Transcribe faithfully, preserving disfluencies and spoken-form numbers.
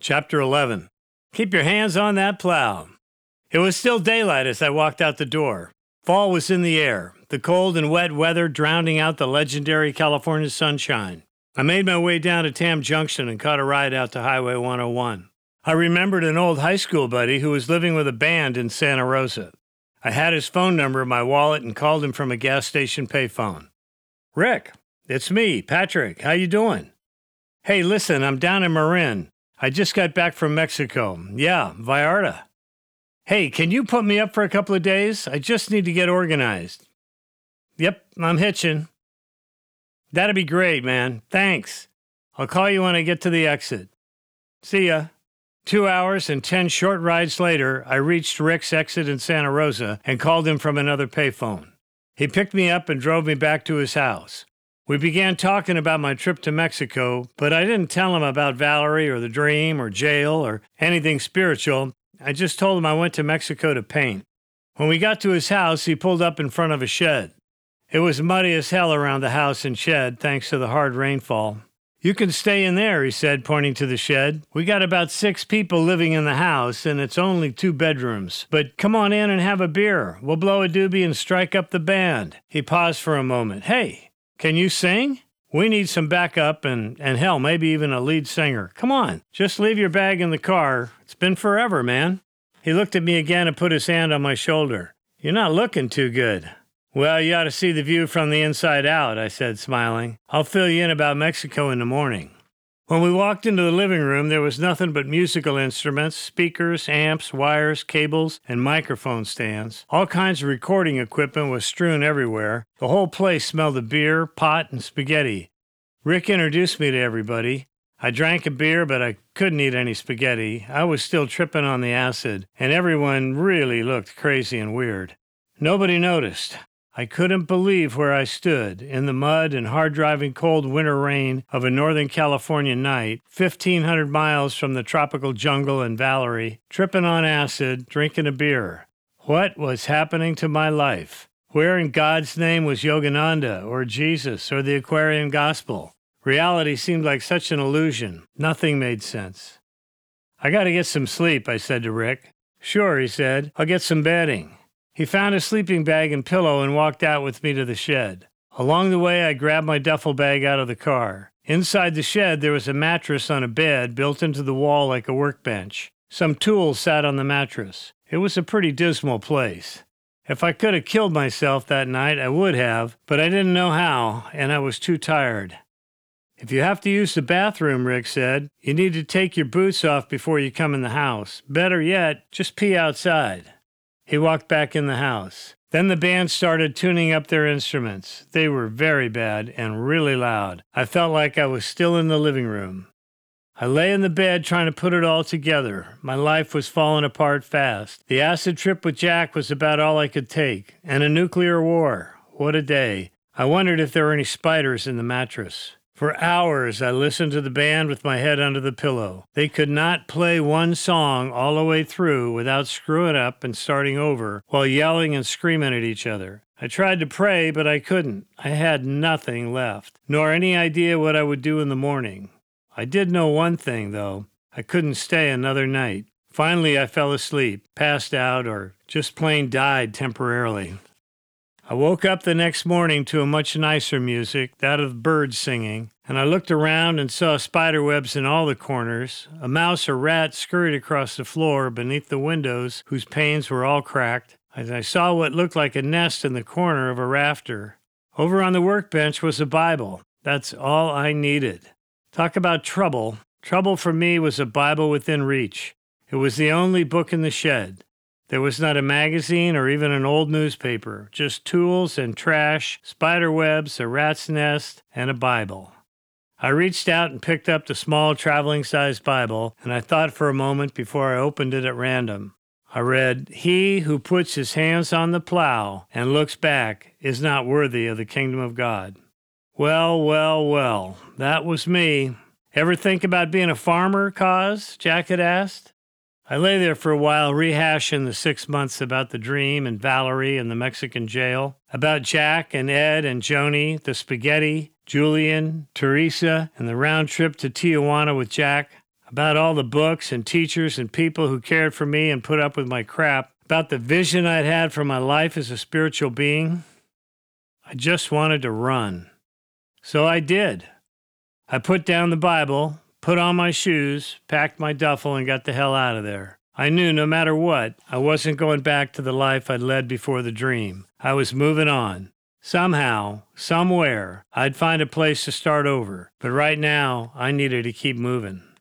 Chapter eleven. Keep your hands on that plow. It was still daylight as I walked out the door. Fall was in the air, the cold and wet weather drowning out the legendary California sunshine. I made my way down to Tam Junction and caught a ride out to Highway one oh one. I remembered an old high school buddy who was living with a band in Santa Rosa. I had his phone number in my wallet and called him from a gas station payphone. "Rick, it's me, Patrick. How you doing?" "Hey, listen, I'm down in Marin. I just got back from Mexico. Yeah, Vallarta. Hey, can you put me up for a couple of days? I just need to get organized." "Yep, I'm hitching." "That'd be great, man. Thanks. I'll call you when I get to the exit." "See ya." Two hours and ten short rides later, I reached Rick's exit in Santa Rosa and called him from another payphone. He picked me up and drove me back to his house. We began talking about my trip to Mexico, but I didn't tell him about Valerie or the dream or jail or anything spiritual. I just told him I went to Mexico to paint. When we got to his house, he pulled up in front of a shed. It was muddy as hell around the house and shed, thanks to the hard rainfall. "You can stay in there," he said, pointing to the shed. "We got about six people living in the house, and it's only two bedrooms. But come on in and have a beer. We'll blow a doobie and strike up the band." He paused for a moment. "Hey, can you sing? We need some backup and, and hell, maybe even a lead singer. Come on, just leave your bag in the car. It's been forever, man." He looked at me again and put his hand on my shoulder. "You're not looking too good." "Well, you ought to see the view from the inside out," I said, smiling. "I'll fill you in about Mexico in the morning." When we walked into the living room, there was nothing but musical instruments, speakers, amps, wires, cables, and microphone stands. All kinds of recording equipment was strewn everywhere. The whole place smelled of beer, pot, and spaghetti. Rick introduced me to everybody. I drank a beer, but I couldn't eat any spaghetti. I was still tripping on the acid, and everyone really looked crazy and weird. Nobody noticed. I couldn't believe where I stood, in the mud and hard-driving cold winter rain of a Northern California night, fifteen hundred miles from the tropical jungle and Valerie, tripping on acid, drinking a beer. What was happening to my life? Where in God's name was Yogananda, or Jesus, or the Aquarian Gospel? Reality seemed like such an illusion. Nothing made sense. "I gotta get some sleep," I said to Rick. "Sure," he said. "I'll get some bedding." He found a sleeping bag and pillow and walked out with me to the shed. Along the way, I grabbed my duffel bag out of the car. Inside the shed, there was a mattress on a bed built into the wall like a workbench. Some tools sat on the mattress. It was a pretty dismal place. If I could have killed myself that night, I would have, but I didn't know how, and I was too tired. "If you have to use the bathroom," Rick said, "you need to take your boots off before you come in the house. Better yet, just pee outside." He walked back in the house. Then the band started tuning up their instruments. They were very bad and really loud. I felt like I was still in the living room. I lay in the bed trying to put it all together. My life was falling apart fast. The acid trip with Jack was about all I could take. And a nuclear war. What a day. I wondered if there were any spiders in the mattress. For hours, I listened to the band with my head under the pillow. They could not play one song all the way through without screwing up and starting over while yelling and screaming at each other. I tried to pray, but I couldn't. I had nothing left, nor any idea what I would do in the morning. I did know one thing, though. I couldn't stay another night. Finally, I fell asleep, passed out, or just plain died temporarily. I woke up the next morning to a much nicer music, that of birds singing, and I looked around and saw spider webs in all the corners. A mouse or rat scurried across the floor beneath the windows, whose panes were all cracked, and I saw what looked like a nest in the corner of a rafter. Over on the workbench was a Bible. That's all I needed. Talk about trouble. Trouble for me was a Bible within reach. It was the only book in the shed. There was not a magazine or even an old newspaper, just tools and trash, spider webs, a rat's nest, and a Bible. I reached out and picked up the small traveling-sized Bible, and I thought for a moment before I opened it at random. I read, "He who puts his hands on the plow and looks back is not worthy of the kingdom of God." Well, well, well, that was me. "Ever think about being a farmer, Cos?" Jack had asked. I lay there for a while rehashing the six months about the dream and Valerie and the Mexican jail, about Jack and Ed and Joni, the spaghetti, Julian, Teresa, and the round trip to Tijuana with Jack, about all the books and teachers and people who cared for me and put up with my crap, about the vision I'd had for my life as a spiritual being. I just wanted to run. So I did. I put down the Bible, put on my shoes, packed my duffel, and got the hell out of there. I knew no matter what, I wasn't going back to the life I'd led before the dream. I was moving on. Somehow, somewhere, I'd find a place to start over. But right now, I needed to keep moving.